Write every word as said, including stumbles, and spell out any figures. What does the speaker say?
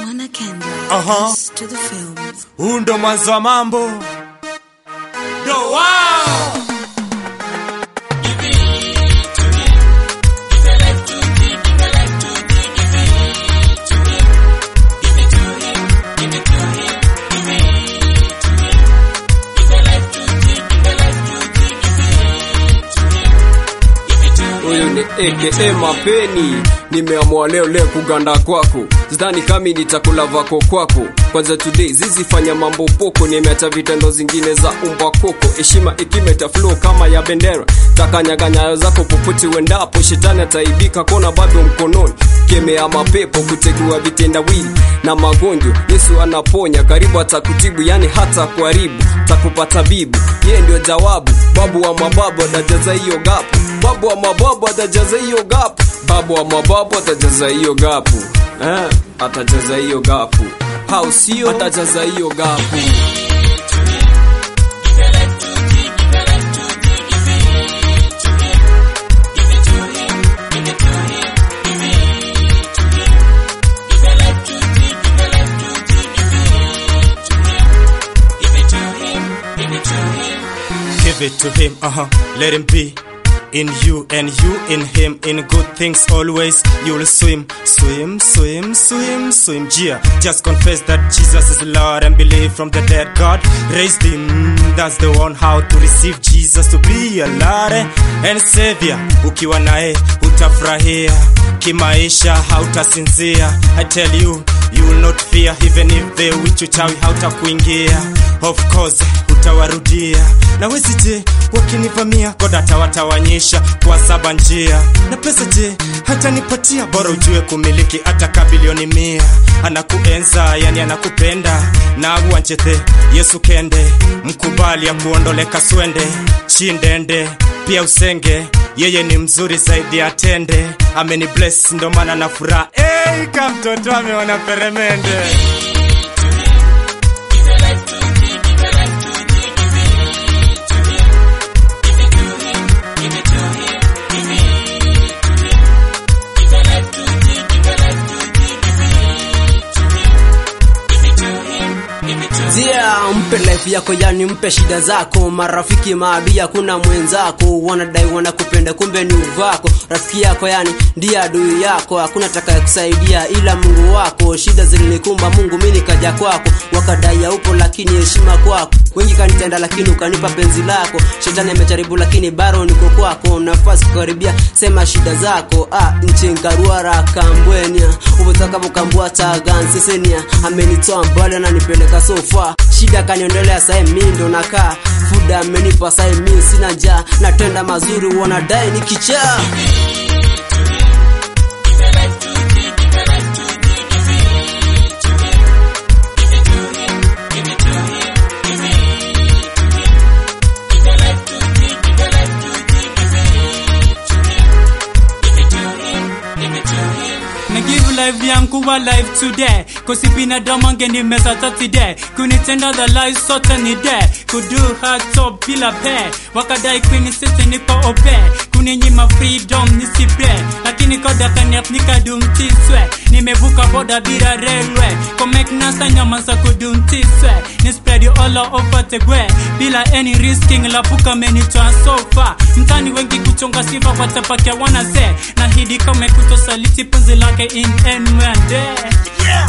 Donna Kendall. Aha. To the film. Undo mwanzo wa mambo. Do wow. A K A Mapeni, nimeamua leo leo kuganda kwako. Sidhani kami nitakula vako kwako. Kwanza today zizi fanya mambo poko, nimeacha vitendo zingine za umba koko. Heshima ikimeta flow kama ya bendera. Takanyaga nyayo zako popote uendapo, shetani ataibika kona bado mkononi. Kemea mapepo kutegua vitendawili na magonjwa. Yesu anaponya, karibu atakutibu, yani hata kuharibu. Takupa tabibu, yeye ndio jawabu. Babu wa mababu atajaza hiyo gapu. Babu wa mababu atajaza hiyo gapu. Babu wa mababu atajaza hiyo gapu. Eh, atajaza hiyo gapu. How sio atajaza hiyo gapu. Give it to him, uh-huh, let him be in you and you in him. In good things always you'll swim, swim, swim, swim, swim. Yeah, just confess that Jesus is Lord and believe from the dead God raised him. That's the one how to receive Jesus to be a Lord and Savior. Ukiwa nae utafurahia kimaisha, hautasinzia. I tell you, you will not fear even if they witch uchawi hautakuingia. Of course utawarudia. Na wezi je wakinivamia, God atawatawanyisha kwa saba njia. Na pesa je hata nipatia, bora ujue kumiliki hata kabilioni mia. Anakuenza yani anakupenda, na uanchete Yesu kende. Mkubali ya kuondoleka swende, chindende pia usenge. Yeye ni mzuri zaidi atende. Ameni bless ndo maana na furaha. Hey, kamtoto ameona peremende. Yeah, mpe life yako, yani mpe shida zako. Marafiki maadui hakuna mwenzako. Wanadai wanakupenda kumbe ni uvako. Rafiki yako yani ndiye adui yako. Hakuna atakaye kusaidia ila Mungu wako. Shida zilinikumba Mungu mimi nikaja kwako. Wakadai upo lakini heshima kwako. Wengi kanitenda lakini ukanipa penzi lako. Shetani amejaribu lakini bado niko kwako. Nafasi kukaribia sema shida zako. Ah, nchengaruara kambwenia. Ubotaka bukambua tagansesenia. Amenitoa mbali na nipeleka sofa. Shida kaniondolea sai mimi ndo nakaa. Fuda amenipa sai mimi sina njaa. Natenda mazuri wanadai nikichaa. Give life yangu wa life today. Cause binadamu angenimeza today. Kunitenda the life sote ni day. Kudu hard top bila pay. Wakadai queen sisi nipo ope. Kuninyima freedom nisipe. Lakini koda kaniap nikadumtiswe. Nimevuka boda bila railway. Komek nasa nyama sa kudumtiswe. Ni spread you all over the way. Bila any risking lapuka menitoa sofa. Mtani wengi kuchonga sifa kwa tapakia wana say. Na hidi kome kutosaliti penzi lake in and when day. Yeah.